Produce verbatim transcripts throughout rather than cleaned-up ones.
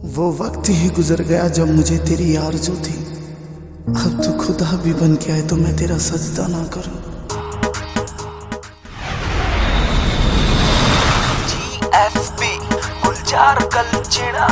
वो वक्त ही गुजर गया जब मुझे तेरी आरज़ू थी। अब तू खुदा भी बन के आए तो मैं तेरा सजदा ना करूं। जी एफ बी गुलजार कलचेड़ा।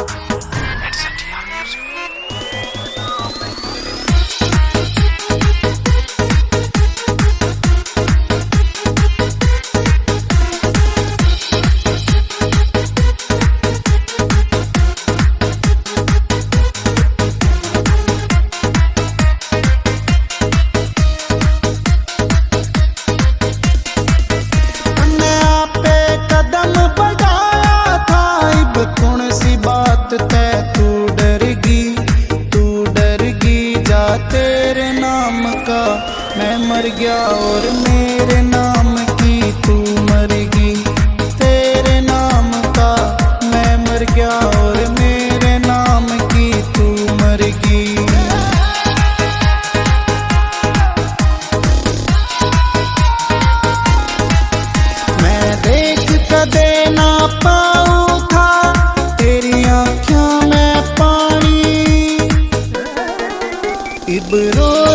तेरे नाम का मैं मर गया और मेरे नाम की तू मरेगी। तेरे नाम का मैं मर गया और मेरे नाम की तू मरेगी। मैं देख कदे ना पाऊं था तेरी आँखों में पानी। इब्रो